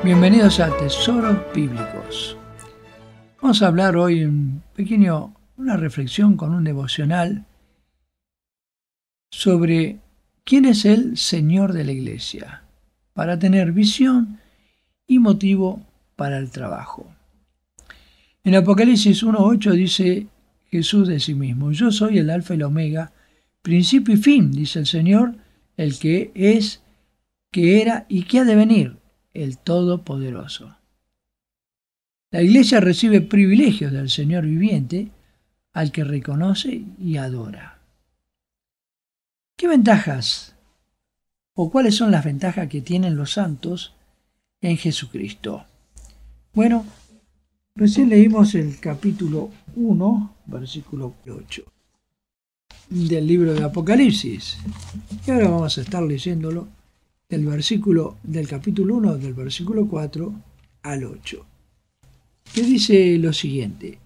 Bienvenidos a Tesoros Bíblicos. Vamos a hablar hoy una reflexión con un devocional sobre quién es el Señor de la Iglesia, para tener visión y motivo para el trabajo. En Apocalipsis 1:8 dice Jesús de sí mismo: yo soy el Alfa y la Omega, principio y fin, dice el Señor, el que es, que era y que ha de venir, el Todopoderoso. La Iglesia recibe privilegios del Señor viviente, al que reconoce y adora. ¿Qué ventajas o cuáles son las ventajas que tienen los santos en Jesucristo? Bueno, recién leímos el capítulo 1, versículo 8 del libro de Apocalipsis. Y ahora vamos a estar leyéndolo del capítulo 1, del versículo 4 al 8, que dice lo siguiente: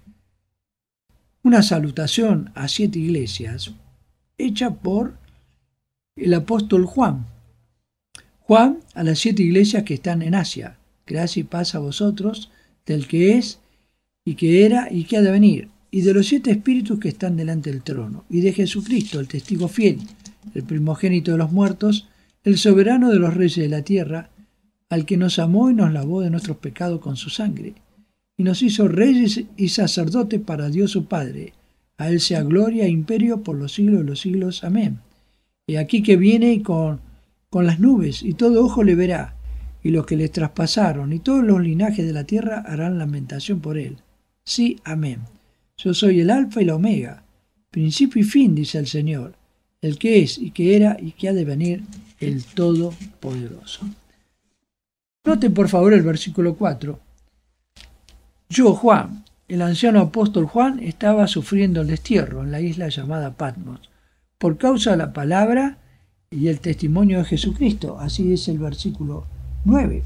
una salutación a 7 iglesias hecha por el apóstol Juan. Juan, a las 7 iglesias que están en Asia: gracia y paz a vosotros, del que es, y que era, y que ha de venir, y de los 7 espíritus que están delante del trono, y de Jesucristo, el testigo fiel, el primogénito de los muertos, el soberano de los reyes de la tierra, al que nos amó y nos lavó de nuestros pecados con su sangre, y nos hizo reyes y sacerdotes para Dios su Padre. A él sea gloria e imperio por los siglos de los siglos. Amén. Y aquí que viene con las nubes, y todo ojo le verá, y los que le traspasaron, y todos los linajes de la tierra harán lamentación por él. Sí, amén. Yo soy el Alfa y la Omega, principio y fin, dice el Señor, el que es, y que era, y que ha de venir, el Todopoderoso. Noten por favor el versículo 4. Yo, Juan, el anciano apóstol Juan, estaba sufriendo el destierro en la isla llamada Patmos, por causa de la palabra y el testimonio de Jesucristo. Así es el versículo 9.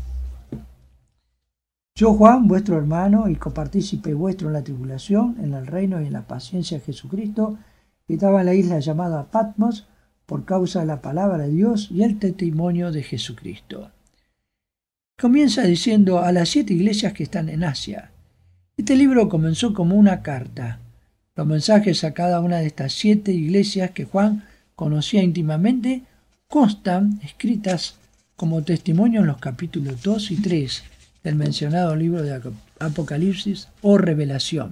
Yo, Juan, vuestro hermano y copartícipe vuestro en la tribulación, en el reino y en la paciencia de Jesucristo, estaba en la isla llamada Patmos, por causa de la palabra de Dios y el testimonio de Jesucristo. Comienza diciendo a las 7 iglesias que están en Asia. Este libro comenzó como una carta. Los mensajes a cada una de estas 7 iglesias que Juan conocía íntimamente constan escritas como testimonio en los capítulos 2 y 3 del mencionado libro de Apocalipsis o Revelación.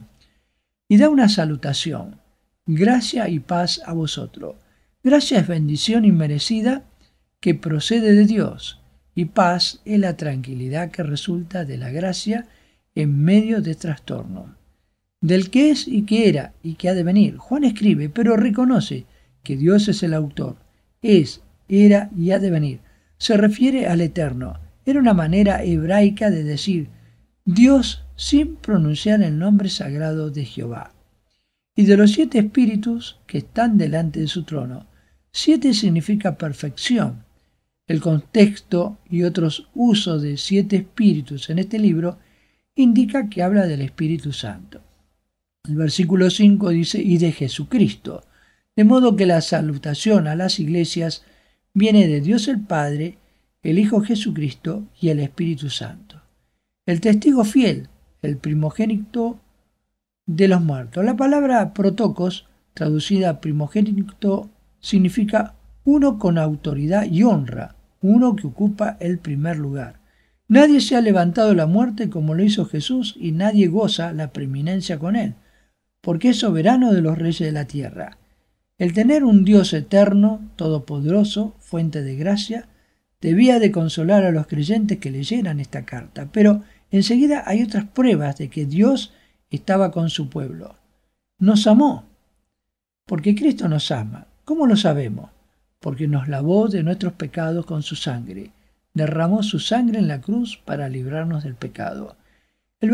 Y da una salutación: gracia y paz a vosotros. Gracia es bendición inmerecida que procede de Dios, y paz es la tranquilidad que resulta de la gracia en medio de trastorno. Del que es y que era y que ha de venir, Juan escribe, pero reconoce que Dios es el autor. Es, era y ha de venir. Se refiere al eterno. Era una manera hebraica de decir Dios sin pronunciar el nombre sagrado de Jehová. Y de los 7 espíritus que están delante de su trono. 7 significa perfección. El contexto y otros usos de 7 espíritus en este libro indica que habla del Espíritu Santo. El versículo 5 dice: y de Jesucristo, de modo que la salutación a las iglesias viene de Dios el Padre, el Hijo Jesucristo y el Espíritu Santo. El testigo fiel, el primogénito de los muertos. La palabra protocos, traducida primogénito, significa uno con autoridad y honra, uno que ocupa el primer lugar. Nadie se ha levantado de la muerte como lo hizo Jesús, y nadie goza la preeminencia con él, porque es soberano de los reyes de la tierra. El tener un Dios eterno, todopoderoso, fuente de gracia, debía de consolar a los creyentes que leyeran esta carta, pero enseguida hay otras pruebas de que Dios estaba con su pueblo. Nos amó, porque Cristo nos ama. ¿Cómo lo sabemos? Porque nos lavó de nuestros pecados con su sangre. Derramó su sangre en la cruz para librarnos del pecado. Los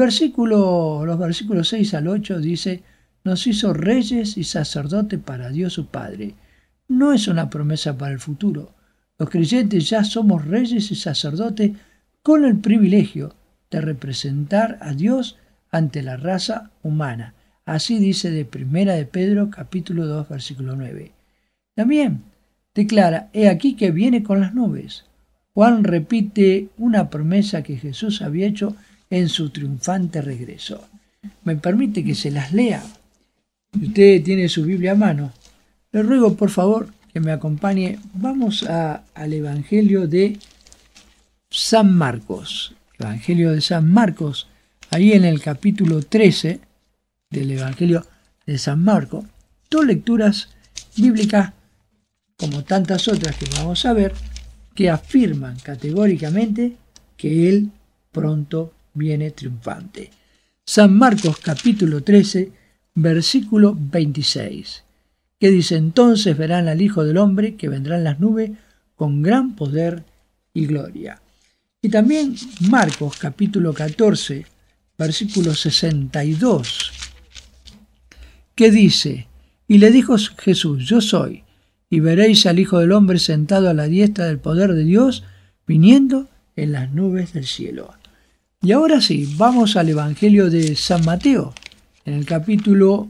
versículos 6 al 8 dice: nos hizo reyes y sacerdotes para Dios su Padre. No es una promesa para el futuro. Los creyentes ya somos reyes y sacerdotes con el privilegio de representar a Dios ante la raza humana. Así dice de Primera de Pedro, capítulo 2, versículo 9. También declara: he aquí que viene con las nubes. Juan repite una promesa que Jesús había hecho en su triunfante regreso. Me permite que se las lea. Si usted tiene su Biblia a mano, le ruego por favor que me acompañe. Vamos al Evangelio de San Marcos. Evangelio de San Marcos, ahí en el capítulo 13 del Evangelio de San Marcos. Dos lecturas bíblicas, como tantas otras que vamos a ver, que afirman categóricamente que Él pronto viene triunfante. San Marcos capítulo 13, versículo 26, que dice: entonces verán al Hijo del Hombre que vendrá en las nubes con gran poder y gloria. Y también Marcos capítulo 14, versículo 62, que dice: y le dijo Jesús: yo soy, y veréis al Hijo del Hombre sentado a la diestra del poder de Dios, viniendo en las nubes del cielo. Y ahora sí, vamos al Evangelio de San Mateo, en el capítulo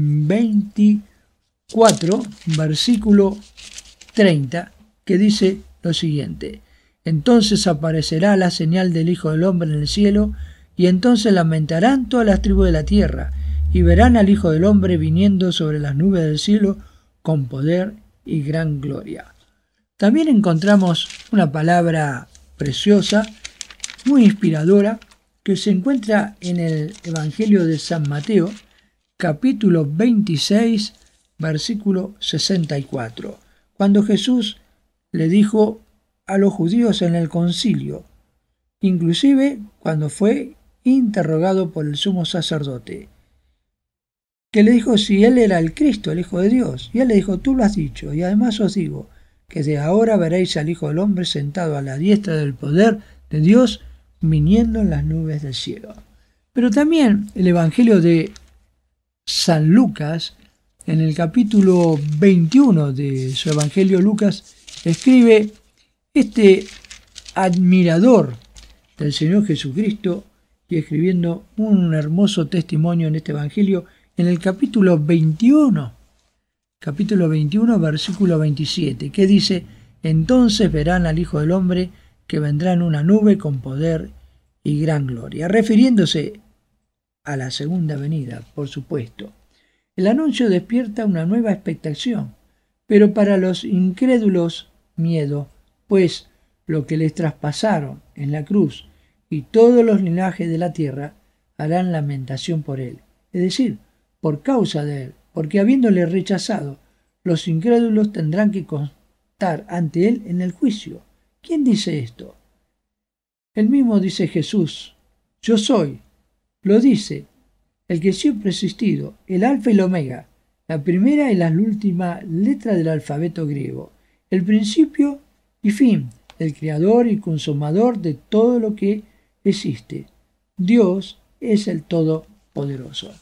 24, versículo 30, que dice lo siguiente: entonces aparecerá la señal del Hijo del Hombre en el cielo, y entonces lamentarán todas las tribus de la tierra, y verán al Hijo del Hombre viniendo sobre las nubes del cielo con poder y gran gloria. También encontramos una palabra preciosa, muy inspiradora, que se encuentra en el Evangelio de San Mateo, capítulo 26, versículo 64, cuando Jesús le dijo a los judíos en el concilio, inclusive cuando fue interrogado por el sumo sacerdote, que le dijo si él era el Cristo, el Hijo de Dios. Y él le dijo: tú lo has dicho, y además os digo que de ahora veréis al Hijo del Hombre sentado a la diestra del poder de Dios, viniendo en las nubes del cielo. Pero también el Evangelio de San Lucas, en el capítulo 21 de su Evangelio, Lucas escribe este admirador del Señor Jesucristo, y escribiendo un hermoso testimonio en este Evangelio, en el capítulo 21, versículo 27, que dice: entonces verán al Hijo del Hombre que vendrá en una nube con poder y gran gloria, refiriéndose a la segunda venida, por supuesto. El anuncio despierta una nueva expectación, pero para los incrédulos miedo, pues lo que les traspasaron en la cruz y todos los linajes de la tierra harán lamentación por él, es decir, por causa de él, porque habiéndole rechazado, los incrédulos tendrán que constar ante él en el juicio. ¿Quién dice esto? El mismo dice Jesús: yo soy. Lo dice el que siempre ha existido, el alfa y la omega, la primera y la última letra del alfabeto griego, el principio y fin, el creador y consumador de todo lo que existe. Dios es el Todopoderoso.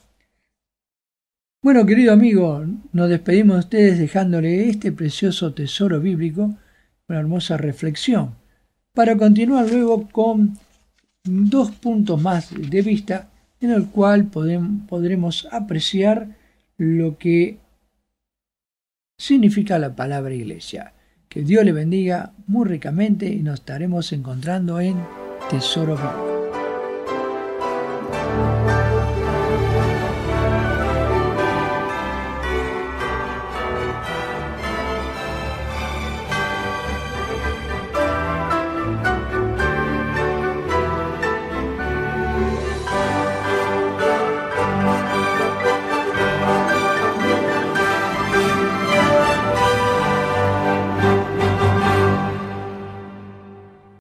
Bueno, querido amigo, nos despedimos de ustedes dejándole este precioso tesoro bíblico, una hermosa reflexión, para continuar luego con dos puntos más de vista en el cual podremos apreciar lo que significa la palabra iglesia. Que Dios le bendiga muy ricamente y nos estaremos encontrando en Tesoro Bíblico.